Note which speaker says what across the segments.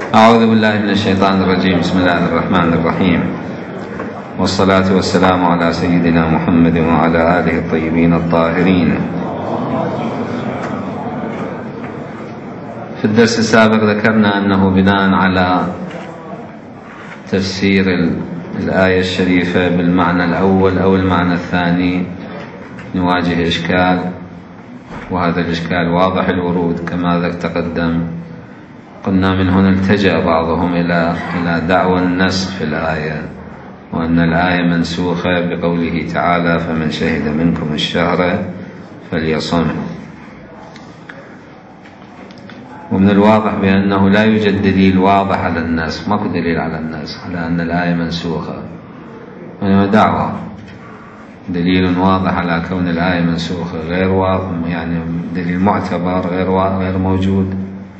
Speaker 1: أعوذ بالله من الشيطان الرجيم. بسم الله الرحمن الرحيم، والصلاة والسلام على سيدنا محمد وعلى آله الطيبين الطاهرين. في الدرس السابق ذكرنا أنه بناء على تفسير الآية الشريفة بالمعنى الأول أو المعنى الثاني نواجه إشكال، وهذا الإشكال واضح الورود كما تقدم. قلنا من هنا التجأ بعضهم إلى دعوى النسخ في الآية، وأن الآية منسوخة بقوله تعالى: فمن شهد منكم الشهر فليصم. ومن الواضح بأنه لا يوجد دليل واضح على النسخ، ماكو دليل على النسخ على أن الآية منسوخة، وإنما دعوة. دليل واضح على كون الآية منسوخة غير واضح، يعني دليل معتبر غير موجود.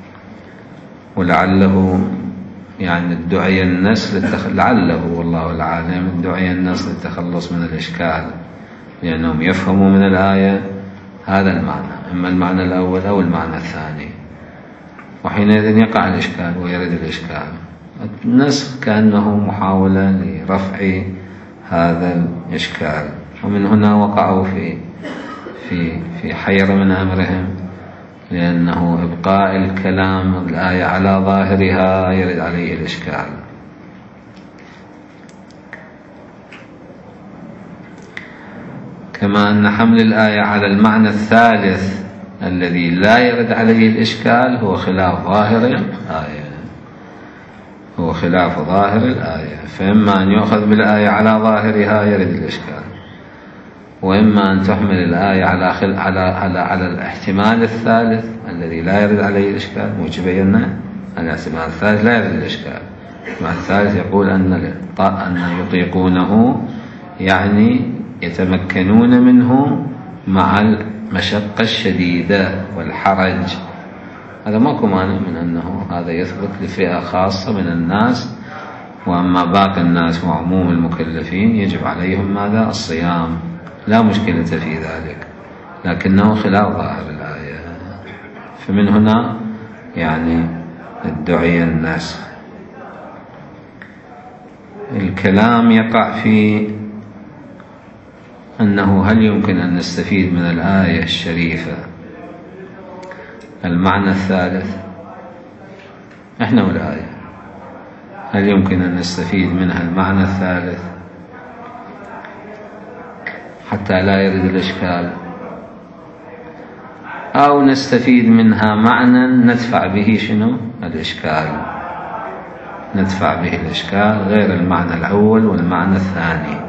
Speaker 1: ولعله يعني ادعي النسخ لعله والله العالم ادعي النسخ للتخلص من الإشكال، لأنهم يفهموا من الآية هذا المعنى، إما المعنى الأول أو المعنى الثاني، وحينئذ يقع الإشكال ويرد الإشكال. النسخ كأنه محاولة لرفع هذا الإشكال، ومن هنا وقعوا في حيرة من أمرهم، لأنه إبقاء الكلام الآية على ظاهرها يرد عليه الإشكال. كما أن حمل الآية على المعنى الثالث الذي لا يرد عليه الإشكال هو خلاف ظاهر الآية، فإما أن يؤخذ بالآية على ظاهرها يرد الإشكال، وإما أن تحمل الآية على الاحتمال الثالث الذي لا يرد عليه الإشكال. وجبينا الاحتمال الثالث لا يرد الإشكال. الاحتمال الثالث يقول أن يطيقونه، يعني يتمكنون منه مع المشقة الشديدة والحرج. هذا ماكو مانع من أنه هذا يثبت لفئة خاصة من الناس، وأما باقي الناس وعموم المكلفين يجب عليهم ماذا؟ الصيام، لا مشكلة في ذلك، لكنه خلاف ظاهر الآية. فمن هنا يعني ادعي الناس. الكلام يقع في أنه هل يمكن أن نستفيد من الآية الشريفة المعنى الثالث؟ إحنا والآية هل يمكن أن نستفيد منها المعنى الثالث حتى لا يرد الإشكال، أو نستفيد منها معنى ندفع به الإشكال، ندفع به الإشكال غير المعنى الأول والمعنى الثاني.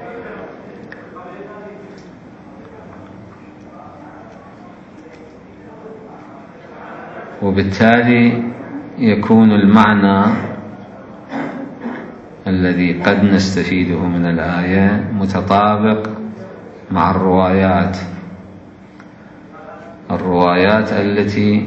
Speaker 1: وبالتالي يكون المعنى الذي قد نستفيده من الآية متطابق مع الروايات التي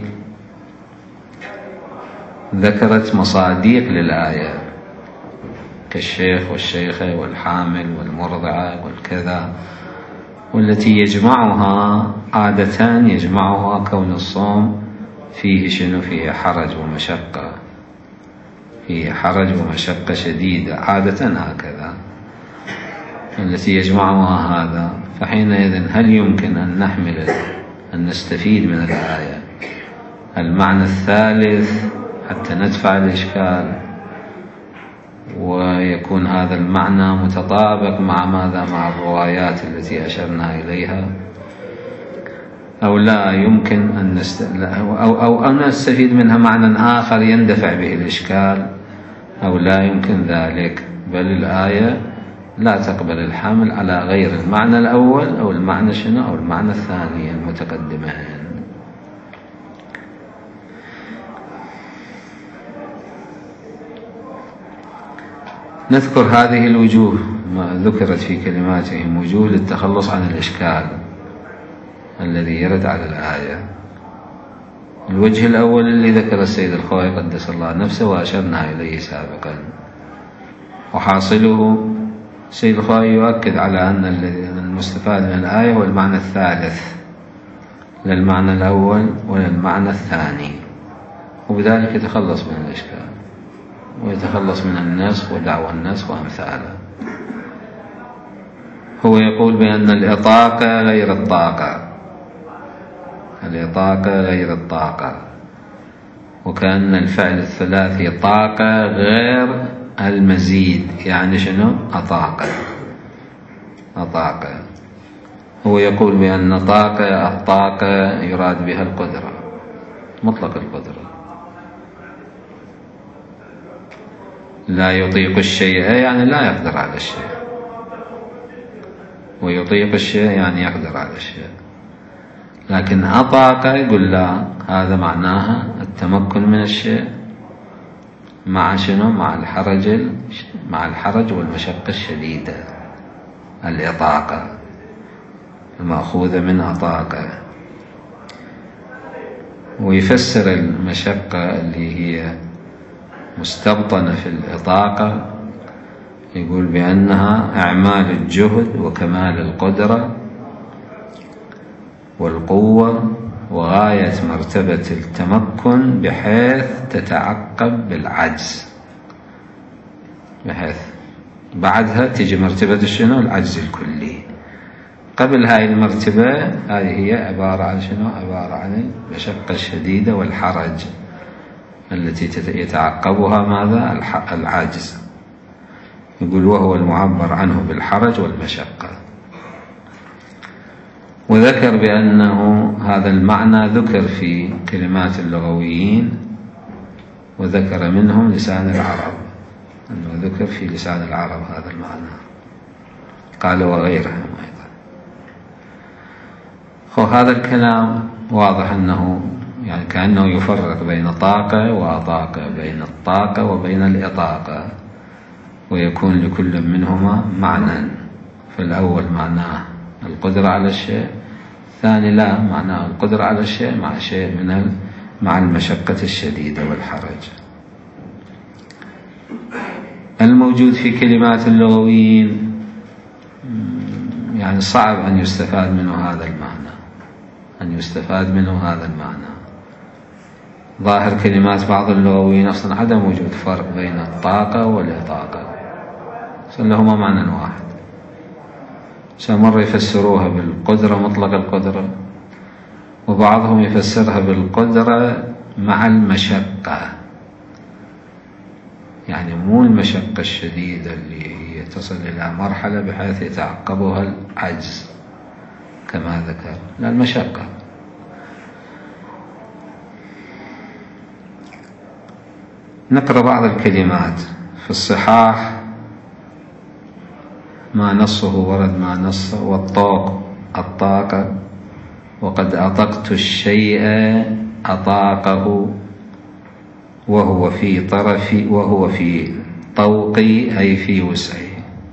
Speaker 1: ذكرت مصاديق للآية، كالشيخ والشيخة والحامل والمرضعة والكذا، والتي يجمعها عادة يجمعها كون الصوم فيه فيه حرج ومشقة، فيه حرج ومشقة شديدة، عادة هكذا التي يجمعها هذا. فحينئذ هل يمكن أن نستفيد من الآية المعنى الثالث حتى ندفع الإشكال، ويكون هذا المعنى متطابق مع الروايات التي أشرنا إليها، أو لا يمكن أن نستفيد منها معنى آخر يندفع به الإشكال، أو لا يمكن ذلك، بل الآية لا تقبل الحمل على غير المعنى الأول أو المعنى أو المعنى الثاني المتقدمين. نذكر هذه الوجوه ما ذكرت في كلماتهم، وجوه للتخلص عن الإشكال الذي يرد على الآية. الوجه الأول اللي ذكر السيد الخوئي قدس الله نفسه وأشرنا إليه سابقا، وحاصله السيد الخوئي يؤكد على أن المستفاد من الآية هو المعنى الثالث، لا المعنى الأول ولا المعنى الثاني، وبذلك يتخلص من الإشكال. ويتخلص من النسخ ودعوى النسخ وأمثاله. هو يقول بأن الإطاقة غير الطاقة، الإطاقة غير الطاقة، وكأن الفعل الثلاثي طاقة غير المزيد، يعني شنو؟ أطاقة. هو يقول بأن الطاقة يراد بها القدرة، مطلق القدرة. لا يطيق الشيء يعني لا يقدر على الشيء، ويطيق الشيء يعني يقدر على الشيء. لكن أطاق يقول لا، هذا معناها التمكن من الشيء مع شنو؟ مع الحرج والمشقة الشديدة. الإطاقة المأخوذة من أطاقة. ويفسر المشقة اللي هي مستبطنة في الإطاقة، يقول بأنها أعمال الجهد وكمال القدرة والقوة وغاية مرتبة التمكن بحيث تتعقب بالعجز، بحيث بعدها تيجي مرتبة شنو؟ العجز الكلي. قبل هاي المرتبة هذه هي عبارة عن شنو؟ عبارة عن المشقة الشديدة والحرج التي يتعقبها ماذا؟ العجز. يقول وهو المعبر عنه بالحرج والمشقة. وذكر بأنه هذا المعنى ذكر في كلمات اللغويين، وذكر منهم لسان العرب، أنه ذكر في لسان العرب هذا المعنى، قال وغيرهم أيضا. وهذا الكلام واضح أنه يعني كأنه يفرق بين طاقة وأطاقة، بين الطاقة وبين الإطاقة، ويكون لكل منهما معنى. فالأول معناه القدرة على الشيء، الثاني لا، معناه القدرة على الشيء مع شيء مع المشقة الشديدة والحرج. الموجود في كلمات اللغويين يعني صعب أن يستفاد منه هذا المعنى، ظاهر كلمات بعض اللغويين أصلا عدم وجود فرق بين الطاقة والإطاقة، لهما معنى واحد. مرة يفسروها بالقدرة، مطلق القدرة، وبعضهم يفسرها بالقدرة مع المشقة، يعني مو المشقة الشديدة اللي هي تصل إلى مرحلة بحيث يتعقبها العجز كما ذكر، لا، المشقة. نقرأ بعض الكلمات في الصحاح ما نصه ورد ما نصه. الطاقة، وقد أطقت الشيء أطاقه وهو في طوقي أي في وسعي.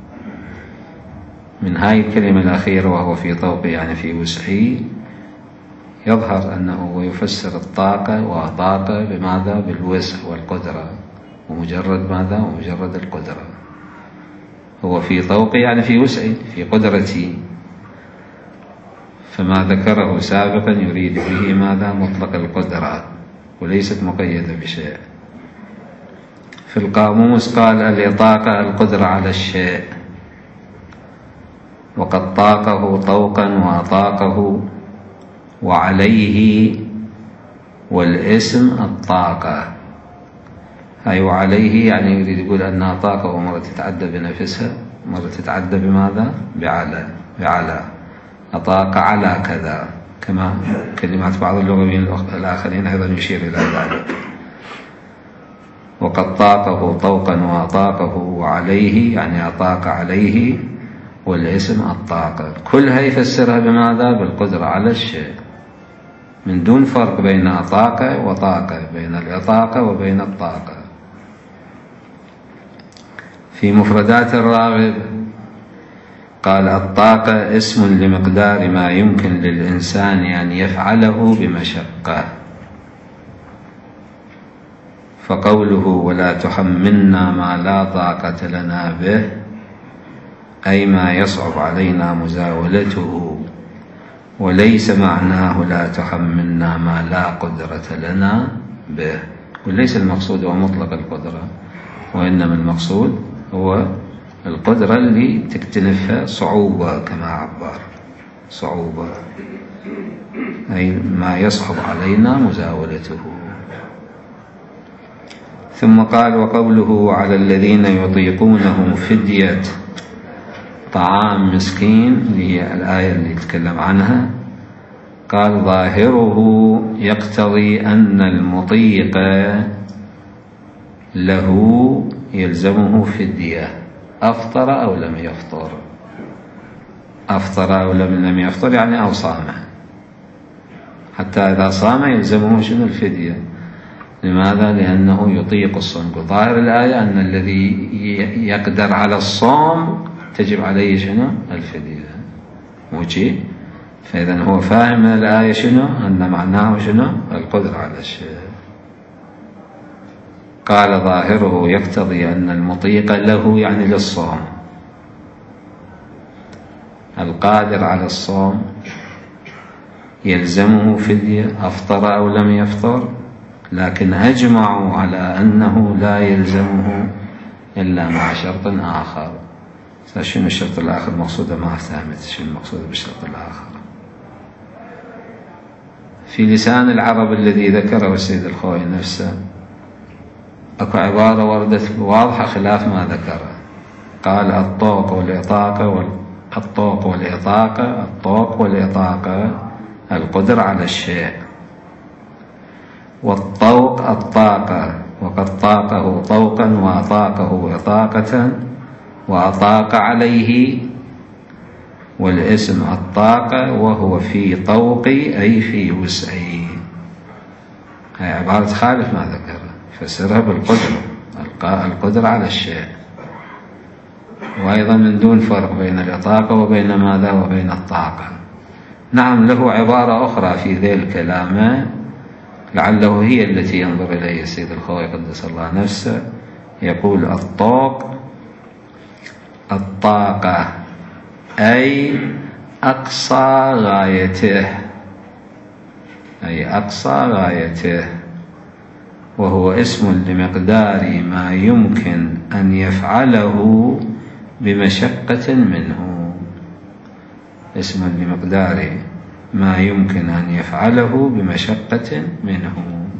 Speaker 1: من هاي الكلمة الأخيرة وهو في طوقي يعني في وسعي، يظهر أنه يفسر الطاقة وأطاقة بماذا؟ بالوسع والقدرة، ومجرد ماذا؟ ومجرد القدرة. هو في طوقي يعني في وسعي، في قدرتي. فما ذكره سابقا يريد به ماذا؟ مطلق القدرة، وليست مقيدة بشيء. في القاموس قال الإطاقة القدرة على الشيء، وقد طاقه طوقا وأطاقه وعليه، والاسم الطاقة. هاي وعليه يعني يريد يقول أنها طاقة، ومرة تتعدى بنفسها، مرة تتعدى بماذا؟ بعلى. أطاق على كذا، كما كلمات بعض اللغويين الآخرين أيضا يشير إلى ذلك. وقد طاقه طوقا وأطاقه وعليه يعني أطاق عليه، والاسم الطاقة. كلها يفسرها بماذا؟ بالقدرة على الشيء، من دون فرق بين أطاقة وطاقة، بين الإطاقة وبين الطاقة. في مفردات الراغب قال الطاقة اسم لمقدار ما يمكن للإنسان أن يفعله بمشقة. فقوله ولا تحملنا ما لا طاقة لنا به، أي ما يصعب علينا مزاولته، وليس معناه لا تحملنا ما لا قدرة لنا به. وليس المقصود هو مطلق القدرة، وإنما المقصود هو القدرة اللي تكتنفها صعوبة، كما عبر صعوبة أي ما يصعب علينا مزاولته. ثم قال: وقوله على الذين يطيقونه فدية طعام مسكين، هي الآية اللي يتكلم عنها. قال: ظاهره يقتضي أن المطيق له يلزمه فدية، أفطر أو لم يفطر. أفطر أو لم يفطر يعني أو صام، حتى إذا صام يلزمه شنو؟ الفدية. لماذا؟ لأنه يطيق الصوم. ظاهر الآية أن الذي يقدر على الصوم تجب عليه شنو؟ الفدية، مو شيء. فإذا هو فاهم من الآية شنو؟ أن معناه شنو؟ القدرة على الشيء. قال: ظاهره يقتضي أن المطيق له يعني للصوم، القادر على الصوم يلزمه فدية، أفطر أو لم يفطر، لكن أجمعوا على أنه لا يلزمه إلا مع شرط آخر. شنو الشرط الآخر؟ مقصوده ما فهمت شنو المقصود بالشرط الآخر. في لسان العرب الذي ذكره السيد الخوئي نفسه أكو عبارة وردت واضحة خلاف ما ذكره. قال: الطوق والإطاقة الطوق والإطاقة، الطوق والإطاقة القدرة على الشيء، والطوق الطاقة، وقد طاقه طوقا وأطاقه إطاقة وأطاق عليه، والاسم الطاقة وهو في طوقي أي في وسعي. هي عبارة خالف ما ذكره، فسرها بالقدرة، القدرة على الشيء، وأيضا من دون فرق بين الإطاقة وبين ماذا؟ وبين الطاقة. نعم، له عبارة أخرى في ذي الكلام لعله هي التي ينظر إليها السيد الخوئي قدس الله نفسه، يقول: الطوق الطاقة أي أقصى غايته، أي أقصى غايته، وهو اسم لمقدار ما يمكن أن يفعله بمشقة منه، اسم لمقدار ما يمكن أن يفعله بمشقة منه.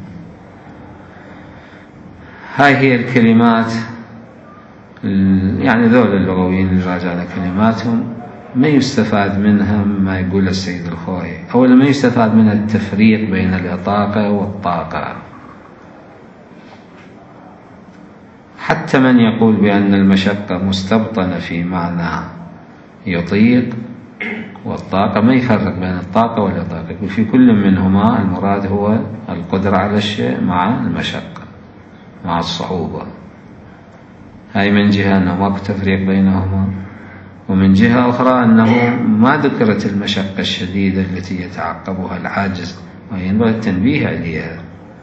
Speaker 1: هاي هي الكلمات، يعني ذول اللغويين اللي راجعنا كلماتهم ما يستفاد منها ما يقول السيد الخوئي. أولا ما يستفاد منها التفريق بين الإطاقة والطاقة. حتى من يقول بأن المشقة مستبطنة في معنى يطيق والطاقة ما يفرق بين الطاقة والإطاقة، يقول في كل منهما المراد هو القدرة على الشيء مع المشقة مع الصعوبة. هاي من جهة أنه ماكو تفريق بينهما، ومن جهة أخرى أنه ما ذكرت المشقة الشديدة التي يتعقبها العاجز وينبغي التنبيه عليها.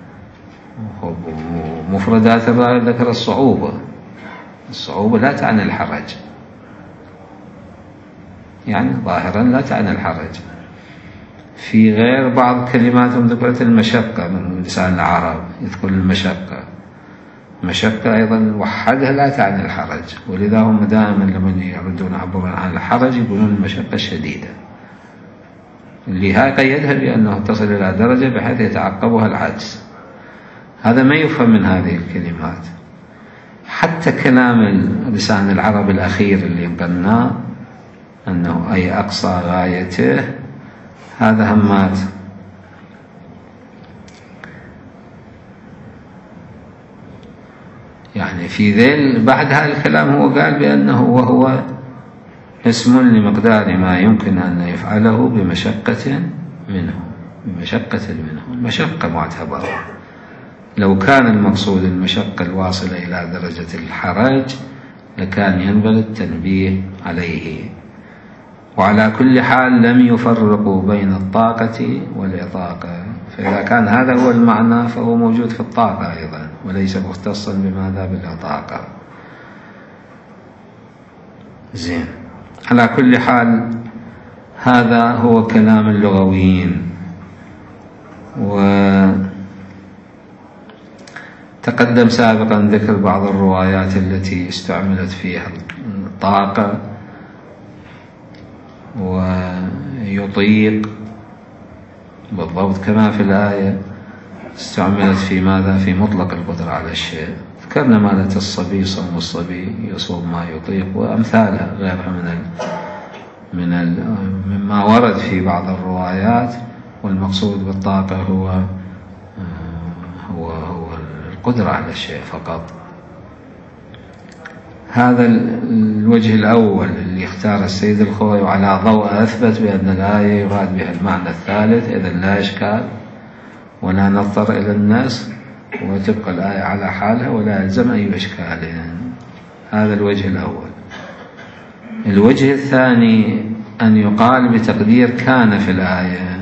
Speaker 1: ومفردات الرأي ذكر الصعوبة. الصعوبة لا تعني الحرج، يعني ظاهرا لا تعني الحرج. في غير بعض كلماتهم ذكرت المشقة من لسان العرب، يذكر المشقة. مشقة أيضا وحدها لا تعني الحرج، ولذا هم دائما لما يردون يعبرون عن الحرج يقولون المشقة الشديدة، اللي هاي قيدها بأنه تصل إلى درجة بحيث يتعقبها العجز. هذا ما يفهم من هذه الكلمات. حتى كلام لسان العرب الأخير اللي قلناه أنه أي أقصى غايته، هذا همات يعني في ذيل. بعد هذا الكلام هو قال بأنه وهو اسم لمقدار ما يمكن أن يفعله بمشقة منه، بمشقة منه. المشقة معتبرة. لو كان المقصود المشقة الواصلة إلى درجة الحرج لكان ينبغي التنبيه عليه. وعلى كل حال لم يفرقوا بين الطاقة والإطاقة، فإذا كان هذا هو المعنى فهو موجود في الطاقة أيضا وليس مختصا بماذا؟ بالإطاقة. زين، على كل حال هذا هو كلام اللغويين. تقدم سابقا ذكر بعض الروايات التي استعملت فيها الطاقة ويطيق بالضبط كما في الآية استعملت في ماذا؟ في مطلق القدرة على الشيء. ذكرنا مالة الصبي، صوم الصبي يصوم ما يطيق وأمثالها غيرها مما ورد في بعض الروايات. والمقصود بالطاقة هو القدرة على الشيء فقط. هذا الوجه الأول اللي اختار السيد الخوئي، وعلى ضوء أثبت بأن الآية يراد بها المعنى الثالث، إذن لا إشكال ولا نضطر إلى الناس، وتبقى الآية على حالها ولا يلزم أي إشكال. هذا الوجه الأول. الوجه الثاني أن يقال بتقدير كان في الآية،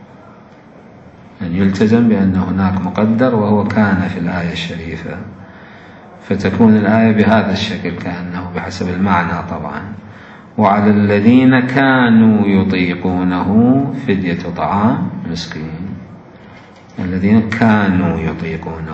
Speaker 1: أن يلتزم بأن هناك مقدر وهو كان في الآية الشريفة، فتكون الآية بهذا الشكل كأنه بحسب المعنى طبعا. وعلى الذين كانوا يطيقونه فدية طعام مسكين. الذين كانوا يطيقونه،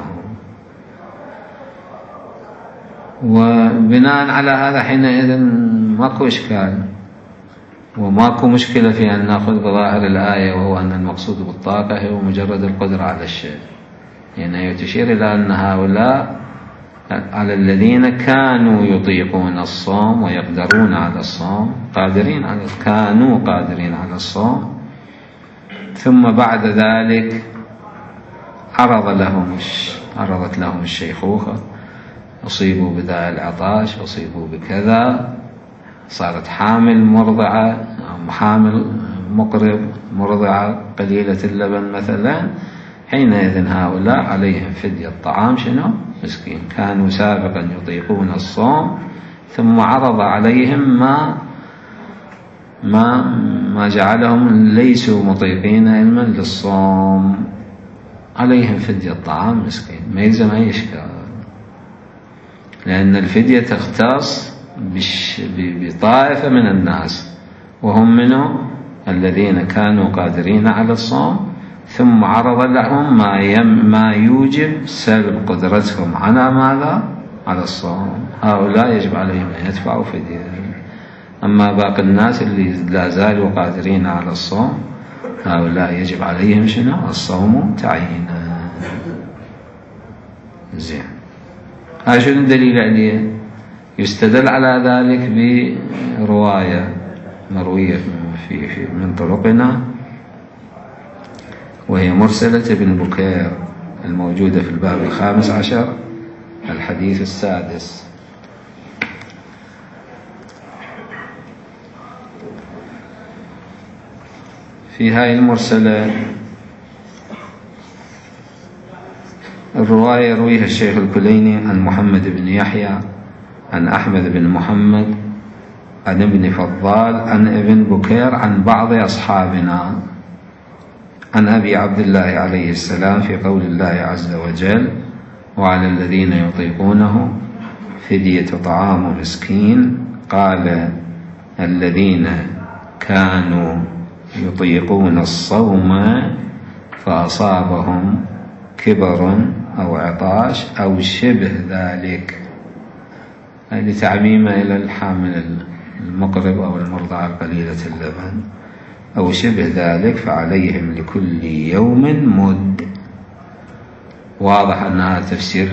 Speaker 1: وبناء على هذا حينئذ ماكو إشكال وماكو مشكلة في أن نأخذ بظاهر الآية، وهو أن المقصود بالطاقة هو مجرد القدرة على الشيء. يعني تشير إلى أن هؤلاء على الذين كانوا يطيقون الصوم ويقدرون على الصوم، كانوا قادرين على الصوم، ثم بعد ذلك عرضت لهم الشيخوخة، أصيبوا بذا العطاش، أصيبوا بكذا، صارت حامل مرضعة أو حامل مقرب مرضعة قليلة اللبن مثلا، حينئذ هؤلاء عليهم فدية طعام شنو؟ مسكين. كانوا سابقا يطيقون الصوم ثم عرض عليهم ما جعلهم ليسوا مطيقين علما للصوم، عليهم فدية طعام مسكين. ما يلزم أي إشكال، لأن الفدية تختص بطائفة من الناس، وهم منه الذين كانوا قادرين على الصوم، ثم عرض لهم ما يوجب سلب قدرتهم على ماذا؟ على الصوم. هؤلاء يجب عليهم أن يدفعوا فدية. أما باقي الناس اللي لا زالوا قادرين على الصوم، هؤلاء يجب عليهم شنو؟ الصوم تعيينا. زين، هذا شنو الدليل عليه؟ يستدل على ذلك برواية مروية من طرقنا، وهي مرسلة ابن بكير الموجودة في الباب 15 الحديث 6. في هاي المرسلة الرواية يرويها الشيخ الكليني عن محمد بن يحيى عن أحمد بن محمد عن ابن فضال عن ابن بكير عن بعض أصحابنا عن أبي عبد الله عليه السلام في قول الله عز وجل: وعلى الذين يطيقونه فدية طعام مسكين. قال: الذين كانوا يطيقون الصوم فأصابهم كبر أو عطاش أو شبه ذلك، لتعميمه إلى الحامل المقرب أو المرضعة قليلة اللبن، أو شبه ذلك، فعليهم لكل يوم مد. واضح أنها تفسير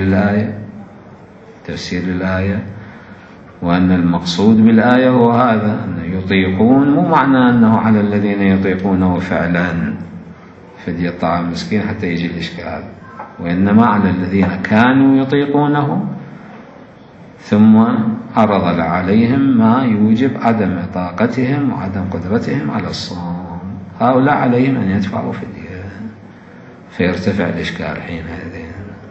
Speaker 1: للآية، وأن المقصود بالآية هو هذا، أن يطيقون، مو معنى أنه على الذين يطيقونه فعلا فدية طعام مسكين حتى يجي الإشكال، وإنما على الذين كانوا يطيقونه ثم عرض عليهم ما يوجب عدم طاقتهم وعدم قدرتهم على الصوم، هؤلاء عليهم أن يدفعوا فدية، فيرتفع الإشكال حينئذ.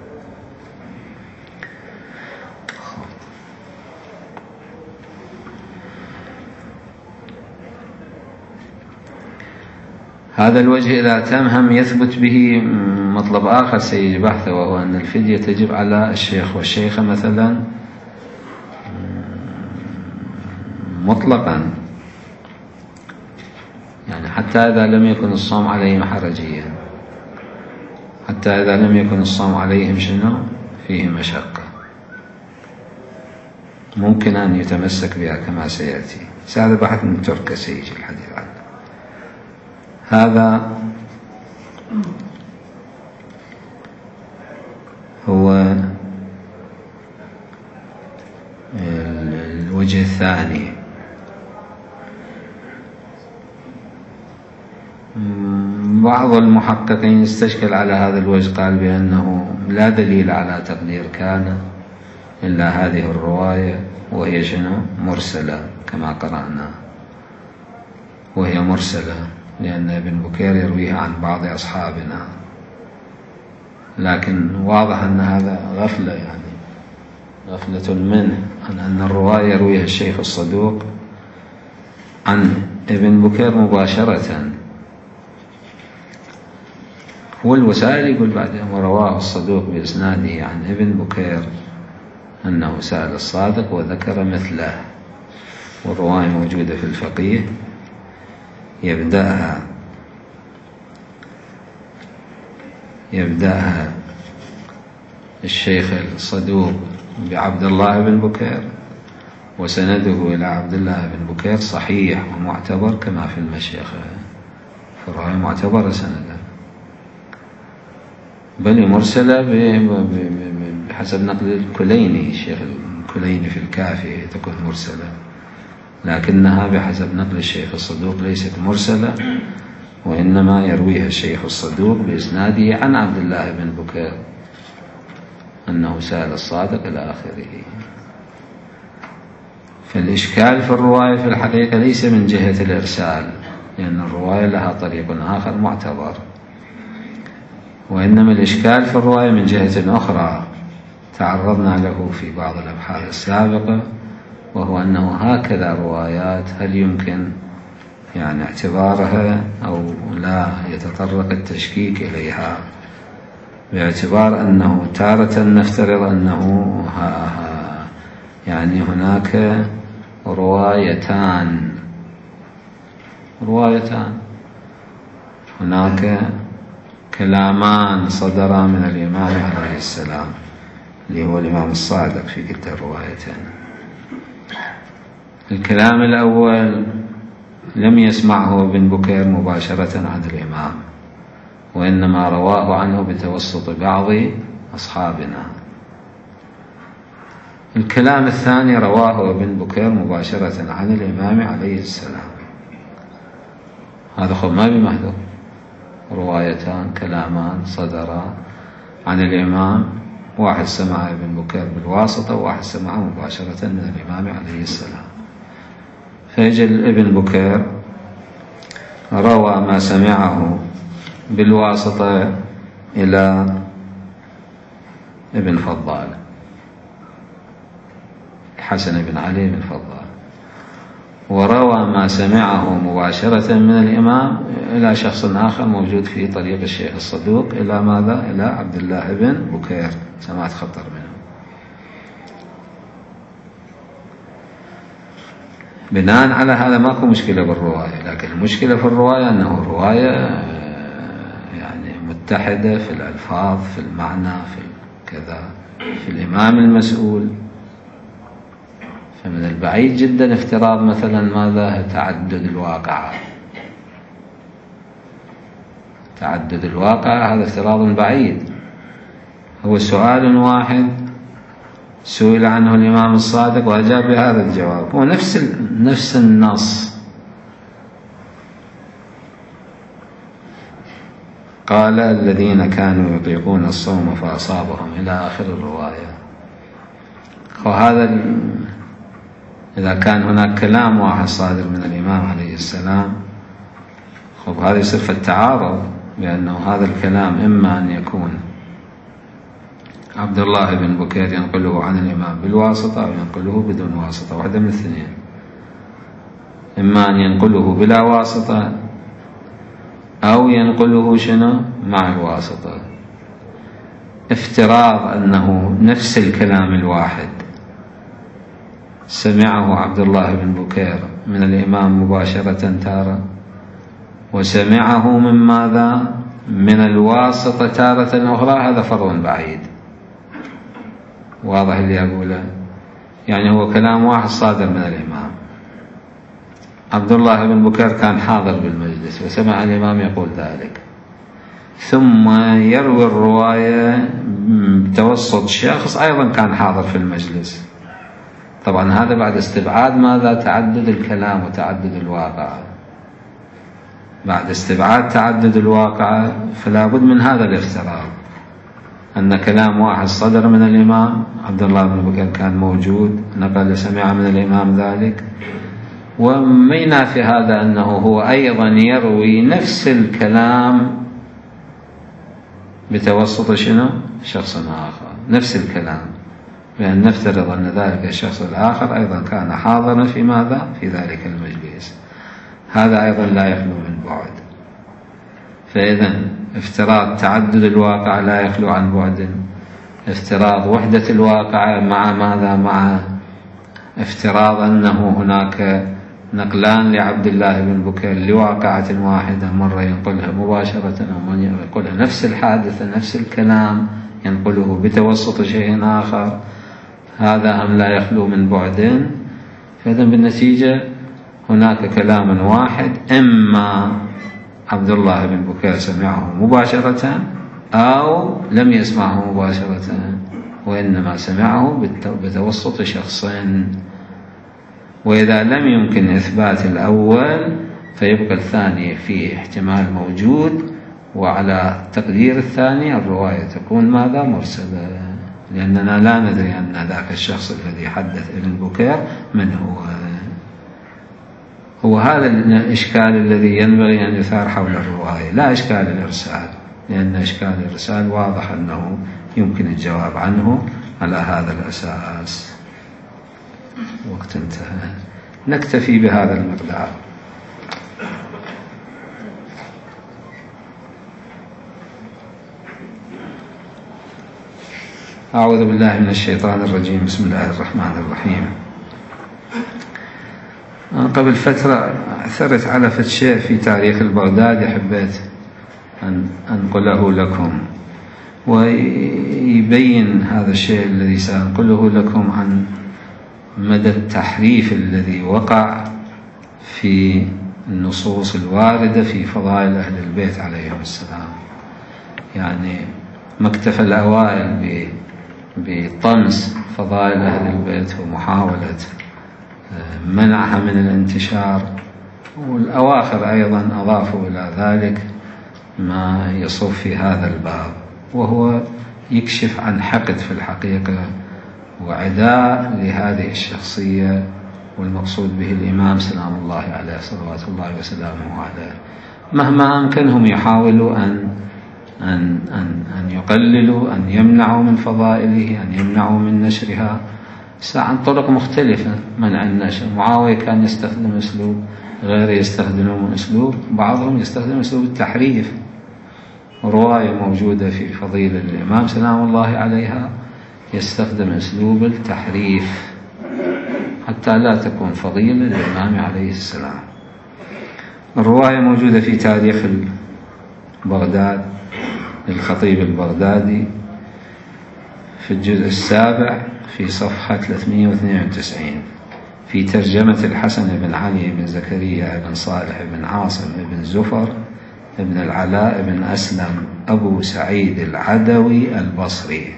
Speaker 1: هذا الوجه إذا تم يثبت به مطلب آخر سيجي بحثه، وهو أن الفدية تجب على الشيخ والشيخة مثلا مطلقا، يعني حتى إذا لم يكن الصوم عليهم حرجيا، حتى إذا لم يكن الصوم عليهم شنو؟ فيه مشقة، ممكن أن يتمسك بها كما سيأتي. هذا بحث من ترك سيجي الحديث عنه. هذا هو الوجه الثاني. بعض المحققين استشكل على هذا الوجه، قال بأنه لا دليل على تقدير كان إلا هذه الرواية، وهي شنو؟ مرسلة كما قرأنا، وهي مرسلة لأن ابن بكير يرويها عن بعض أصحابنا، لكن واضح أن هذا غفلة، يعني غفلة منه عن أن الرواية يرويها الشيخ الصدوق عن ابن بكير مباشرة. والوسائل يقول بعدين ورواه الصدوق بإسناده عن ابن بكير أنه سأل الصادق وذكر مثله، والرواية موجودة في الفقيه، يبدأها الشيخ الصدوق بعبد الله بن بكير، وسنده إلى عبد الله بن بكير صحيح ومعتبر كما في المشيخة، فالرواية معتبرة سندا، بل مرسلة بحسب نقل الكليني، الشيخ الكليني في الكافي تكون مرسلة، لكنها بحسب نقل الشيخ الصدوق ليست مرسلة، وإنما يرويها الشيخ الصدوق بإسناده عن عبد الله بن بكير أنه سأل الصادق إلى آخره. فالإشكال في الرواية في الحقيقة ليس من جهة الإرسال، لأن الرواية لها طريق آخر معتبر، وإنما الإشكال في الرواية من جهة أخرى تعرضنا له في بعض الأبحاث السابقة، وهو أنه هكذا روايات هل يمكن يعني اعتبارها أو لا يتطرق التشكيك إليها، باعتبار أنه تارة نفترض أنه يعني هناك روايتان، هناك كلامان صدرا من الإمام عليه السلام اللي هو الإمام الصادق في كلتا الروايتين. الكلام الأول لم يسمعه ابن بكير مباشرة عن الإمام، وإنما رواه عنه بتوسط بعض أصحابنا. الكلام الثاني رواه ابن بكير مباشرة عن الإمام عليه السلام. هذا خب ما بمحذور، روايتان كلامان صدرا عن الإمام، واحد سمع ابن بكير بالواسطة وواحد سمعه مباشرة من الإمام عليه السلام. فيجي ابن بكير روى ما سمعه بالواسطة إلى ابن فضال، الحسن بن علي بن فضال، وروى ما سمعه مباشرة من الإمام إلى شخص آخر موجود في طريق الشيخ الصدوق إلى ماذا؟ إلى عبد الله بن بكير، سمعت خطر منه. بناء على هذا ماكو مشكلة بالرواية، لكن المشكلة في الرواية أنه رواية يعني متحدة في الألفاظ، في المعنى، في كذا، في الإمام المسؤول. فمن البعيد جدا افتراض مثلا ماذا؟ تعدد الواقع. تعدد الواقع هذا افتراض بعيد. هو سؤال واحد سئل عنه الإمام الصادق وأجاب بهذا الجواب، هو نفس النص. قال الذين كانوا يطيقون الصوم فأصابهم إلى آخر الرواية. وهذا إذا كان هناك كلام واحد صادر من الإمام عليه السلام، هذا يصير في التعارض، بأنه هذا الكلام إما أن يكون عبد الله بن بكير ينقله عن الإمام بالواسطة أو ينقله بدون واسطة، واحدة من الاثنين. إما أن ينقله بلا واسطة أو ينقله شنو مع الواسطة. افتراض أنه نفس الكلام الواحد سمعه عبد الله بن بكير من الإمام مباشرة تارة، وسمعه من ماذا؟ من الواسطة تارة أخرى، هذا فرض بعيد. واضح اللي أقوله؟ يعني هو كلام واحد صادر من الإمام. عبد الله بن بكير كان حاضر بالمجلس وسمع الإمام يقول ذلك، ثم يروي الرواية بتوسط شخص أيضا كان حاضر في المجلس. طبعا هذا بعد استبعاد ماذا؟ تعدد الكلام وتعدد الواقع. بعد استبعاد تعدد الواقع فلا بد من هذا الافتراض أن كلام واحد صدر من الإمام، عبد الله بن بكير كان موجود نقل سمع من الإمام ذلك، وما ينافي هذا أنه هو أيضا يروي نفس الكلام بتوسط شنو؟ شخص آخر، نفس الكلام، لأن نفترض أن ذلك الشخص الآخر أيضا كان حاضرا في ماذا؟ في ذلك المجلس. هذا أيضا لا يخلو من بعد. فإذا افتراض تعدد الواقع لا يخلو عن بعد، افتراض وحدة الواقع مع ماذا؟ مع افتراض أنه هناك نقلان لعبد الله بن بكير لواقعة واحدة، مرة ينقلها مباشرة ومرة ينقلها نفس الحادثة نفس الكلام ينقله بتوسط شيء آخر، هذا أم لا يخلو من بعد. فإذا بالنتيجة هناك كلام واحد، إما عبد الله بن بكير سمعه مباشرة أو لم يسمعه مباشرة، وإنما سمعه بتوسط شخصين. وإذا لم يمكن إثبات الأول فيبقى الثاني فيه احتمال موجود، وعلى تقدير الثاني الرواية تكون ماذا؟ مرسلة، لأننا لا ندري أن ذاك الشخص الذي حدث ابن بكير من هو هذا الإشكال الذي ينبغي أن يثار حول الرواية، لا إشكال الإرسال، لأن إشكال الإرسال واضح أنه يمكن الجواب عنه على هذا الأساس. وقت انتهى، نكتفي بهذا المقدار. أعوذ بالله من الشيطان الرجيم. بسم الله الرحمن الرحيم. قبل فترة أثرت على شيء في تاريخ البغدادي حبيت أن أنقله لكم، ويبين هذا الشيء الذي سأنقله لكم عن مدى التحريف الذي وقع في النصوص الواردة في فضائل أهل البيت عليهم السلام. يعني ما اكتفى الأوائل بطمس فضائل أهل البيت ومحاولة منعها من الانتشار، والأواخر أيضا أضافوا إلى ذلك ما يصف في هذا الباب، وهو يكشف عن حقد في الحقيقة وعداء لهذه الشخصية، والمقصود به الإمام سلام الله عليه صلوات الله وسلامه عليه. مهما أمكنهم يحاولوا أن يقللوا، أن يمنعوا من فضائله، أن يمنعوا من نشرها عن طرق مختلفة منع النشر. معاوية كان يستخدم أسلوب، غير يستخدمون أسلوب، بعضهم يستخدم أسلوب التحريف. رواية موجودة في فضيلة الإمام سلام الله عليها يستخدم أسلوب التحريف حتى لا تكون فضيلة للإمام عليه السلام. الرواية موجودة في تاريخ بغداد للخطيب البغدادي في الجزء 7 في صفحة 392 في ترجمة الحسن بن علي بن زكريا بن صالح بن عاصم بن زفر بن العلاء بن أسلم أبو سعيد العدوي البصري.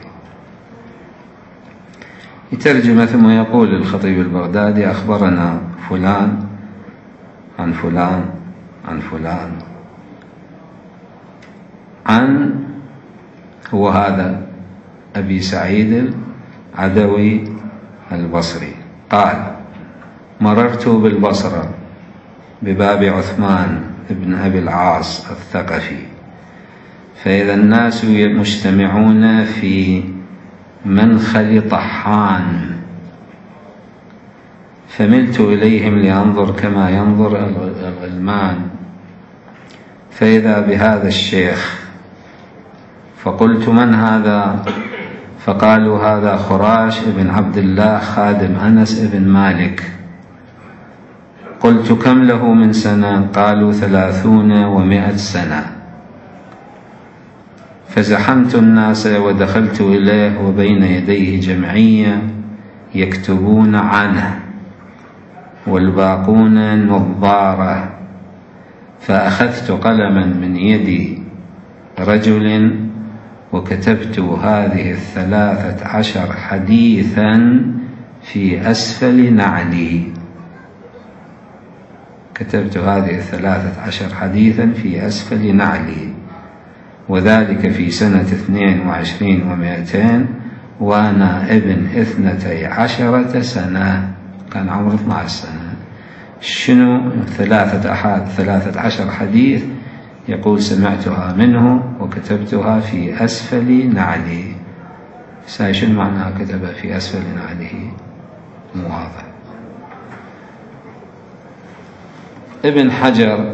Speaker 1: يترجم ثم يقول الخطيب البغدادي: أخبرنا فلان عن فلان عن فلان عن، هو هذا أبي سعيد العدوي البصري، قال: مررت بالبصرة بباب عثمان بن أبي العاص الثقفي، فإذا الناس مجتمعون في منخل طحان، فملت إليهم لأنظر كما ينظر الغلمان، فإذا بهذا الشيخ، فقلت: من هذا؟ فقالوا: هذا خراش بن عبد الله خادم أنس بن مالك. قلت: كم له من سنة؟ قالوا: 30 و100 سنة. فزحمت الناس ودخلت إليه وبين يديه جمعية يكتبون عنه والباقون نظارة، فأخذت قلما من يد رجل وكتبت هذه 13 حديثا في أسفل نعلي. كتبت هذه 13 حديثا في أسفل نعلي، وذلك في سنة 22 و200 وأنا ابن 12 سنة، كان عمره 12 سنة. شنو 13 حديث؟ يقول سمعتها منه وكتبتها في أسفل نعلي. شنو معناها كتبها في أسفل نعله؟ مو واضح. ابن حجر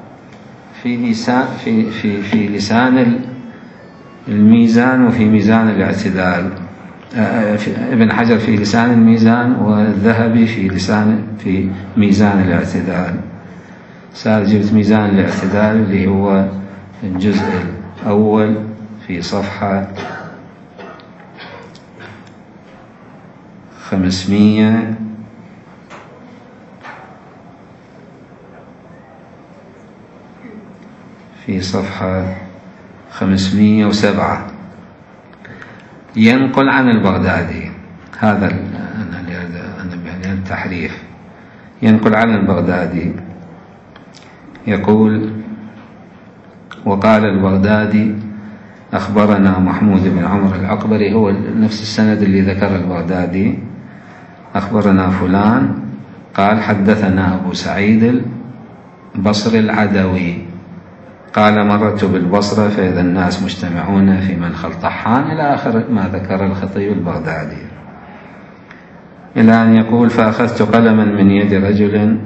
Speaker 1: في لسان الميزان وفي ميزان الاعتدال. ابن حجر في لسان الميزان، والذهبي في ميزان الاعتدال. صار جبت ميزان الاعتدال اللي هو الجزء الأول في صفحة 500 في صفحة 507 ينقل عن البغدادي. هذا التحريف. ينقل عن البغدادي يقول: وقال البغدادي أخبرنا محمود بن عمر العقبري، هو نفس السند اللي ذكر البغدادي. أخبرنا فلان قال حدثنا أبو سعيد البصري العدوي قال مررت بالبصرة فإذا الناس مجتمعون في منخل طحان، إلى آخر ما ذكر الخطيب البغدادي، إلى أن يقول: فأخذت قلما من يد رجل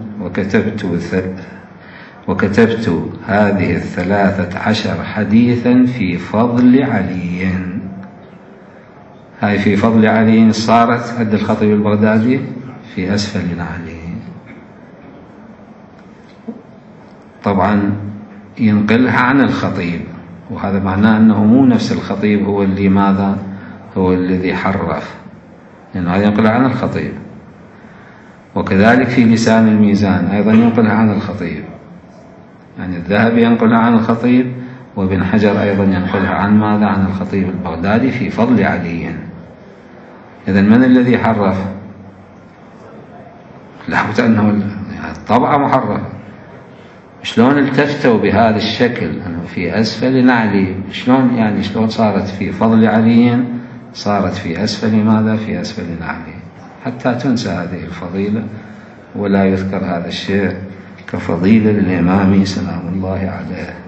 Speaker 1: وكتبت هذه 13 حديثا في فضل علي. هاي في فضل علي صارت عند الخطيب البغدادي في أسفل علي. طبعا ينقلها عن الخطيب، وهذا معناه أنه مو نفس الخطيب هو اللي ماذا هو الذي حرف، لأنه هذا ينقلها عن الخطيب. وكذلك في لسان الميزان أيضا ينقلها عن الخطيب، يعني الذهبي ينقلها عن الخطيب، وابن حجر أيضا ينقلها عن ماذا؟ عن الخطيب البغدادي في فضل علي. إذن من الذي حرف؟ لابد أنه الطبعة محرفة. شلون التفتوا بهذا الشكل أنه في أسفل نعلي؟ شلون صارت في فضل علي صارت في أسفل ماذا؟ في أسفل نعلي، حتى تنسى هذه الفضيلة ولا يذكر هذا الشيء كفضيلة للإمام سلام الله عليه.